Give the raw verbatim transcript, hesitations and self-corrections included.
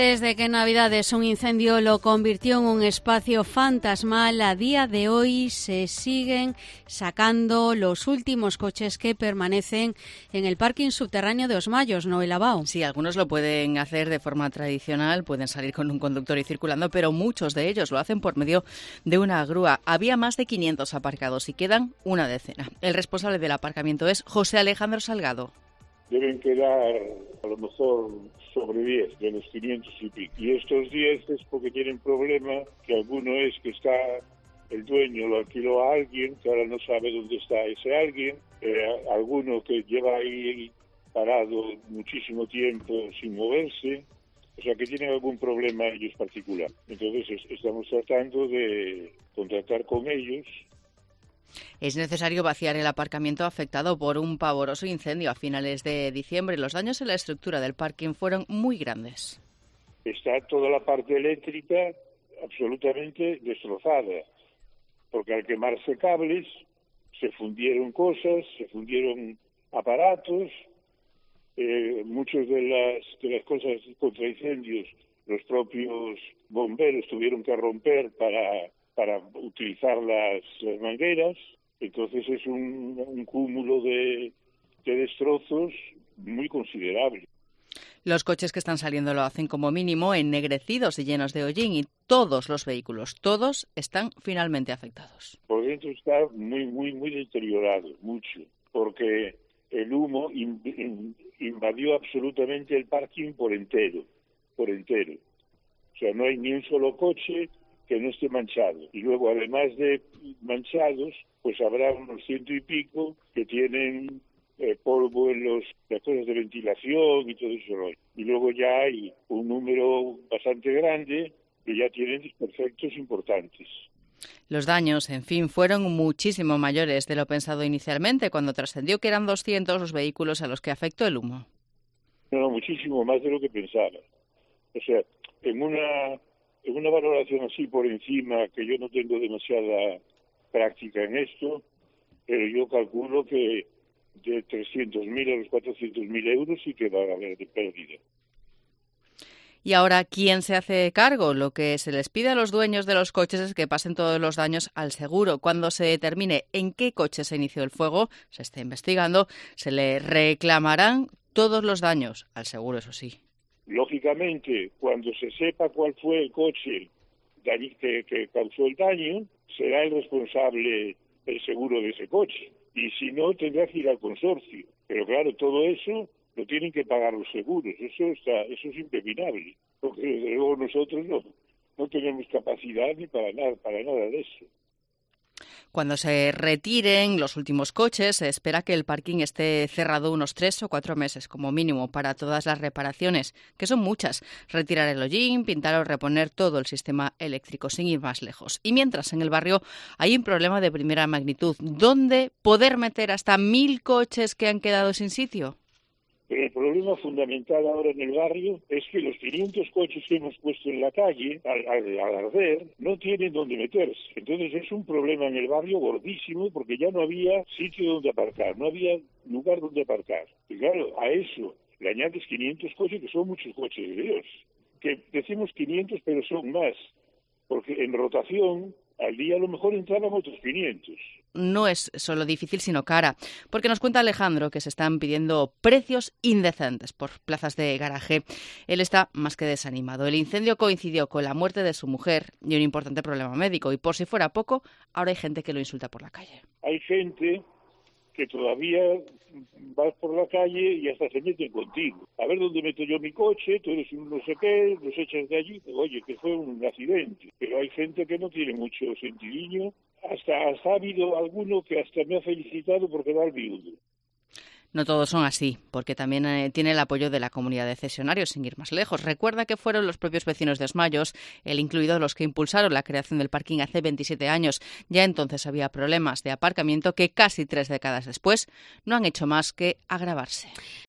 Desde que en Navidades un incendio lo convirtió en un espacio fantasmal, a día de hoy se siguen sacando los últimos coches que permanecen en el parking subterráneo de Os Mayos, Noel Abao. Sí, algunos lo pueden hacer de forma tradicional, pueden salir con un conductor y circulando, pero muchos de ellos lo hacen por medio de una grúa. Había más de quinientos aparcados y quedan una decena. El responsable del aparcamiento es José Alejandro Salgado. Deben quedar a lo mejor sobre diez de los quinientos y pico. Y estos diez es porque tienen problema, que alguno es que está el dueño lo alquiló a alguien, que ahora no sabe dónde está ese alguien, eh, alguno que lleva ahí parado muchísimo tiempo sin moverse, o sea que tienen algún problema ellos particular. Entonces es, estamos tratando de contactar con ellos. Es necesario vaciar el aparcamiento afectado por un pavoroso incendio a finales de diciembre. Los daños en la estructura del parking fueron muy grandes. Está toda la parte eléctrica absolutamente destrozada, porque al quemarse cables se fundieron cosas, se fundieron aparatos, eh, muchas de las, de las cosas contra incendios los propios bomberos tuvieron que romper para... para utilizar las, las mangueras. Entonces es un, un cúmulo de, de destrozos muy considerable. Los coches que están saliendo lo hacen como mínimo ennegrecidos y llenos de hollín, y todos los vehículos, todos están finalmente afectados. Por dentro está muy, muy, muy deteriorado, mucho, porque el humo in, in, invadió absolutamente el parking por entero, por entero. O sea, no hay ni un solo coche que no esté manchado. Y luego, además de manchados, pues habrá unos ciento y pico que tienen eh, polvo en los, las cosas de ventilación y todo eso. Y luego ya hay un número bastante grande que ya tienen desperfectos importantes. Los daños, en fin, fueron muchísimo mayores de lo pensado inicialmente, cuando trascendió que eran doscientos los vehículos a los que afectó el humo. No, no, muchísimo más de lo que pensaba. O sea, en una... En una valoración así por encima, que yo no tengo demasiada práctica en esto, pero yo calculo que de trescientos mil a los cuatrocientos mil euros sí que va a haber de pérdida. Y ahora, ¿quién se hace cargo? Lo que se les pide a los dueños de los coches es que pasen todos los daños al seguro. Cuando se determine en qué coche se inició el fuego, se está investigando, se le reclamarán todos los daños al seguro, eso sí. Lógicamente, cuando se sepa cuál fue el coche que, que causó el daño, será el responsable el seguro de ese coche. Y si no, tendrá que ir al consorcio. Pero claro, todo eso lo tienen que pagar los seguros. Eso está, eso es impepinable. Porque desde luego nosotros no, no tenemos capacidad ni para nada, para nada de eso. Cuando se retiren los últimos coches, se espera que el parking esté cerrado unos tres o cuatro meses como mínimo para todas las reparaciones, que son muchas. Retirar el hollín, pintar o reponer todo el sistema eléctrico, sin ir más lejos. Y mientras en el barrio hay un problema de primera magnitud, ¿dónde poder meter hasta mil coches que han quedado sin sitio? Pero el problema fundamental ahora en el barrio es que los quinientos coches que hemos puesto en la calle, al, al, al arder, no tienen dónde meterse. Entonces es un problema en el barrio gordísimo porque ya no había sitio donde aparcar, no había lugar donde aparcar. Y claro, a eso le añades quinientos coches, que son muchos coches de Dios. Que decimos quinientos, pero son más, porque en rotación al día a lo mejor entraban otros quinientos. No es solo difícil, sino cara, porque nos cuenta Alejandro que se están pidiendo precios indecentes por plazas de garaje. Él está más que desanimado. El incendio coincidió con la muerte de su mujer y un importante problema médico, y por si fuera poco, ahora hay gente que lo insulta por la calle. Hay gente que todavía vas por la calle y hasta se meten contigo. A ver dónde meto yo mi coche, tú eres un no sé qué, los echas de allí. Oye, que fue un accidente. Pero hay gente que no tiene mucho sentidiño. Hasta, hasta ha habido alguno que hasta me ha felicitado por quedar viudo. No todos son así, porque también eh, tiene el apoyo de la comunidad de cesionarios, sin ir más lejos. Recuerda que fueron los propios vecinos de Os Mayos, el incluido los que impulsaron la creación del parking hace veintisiete años. Ya entonces había problemas de aparcamiento que casi tres décadas después no han hecho más que agravarse.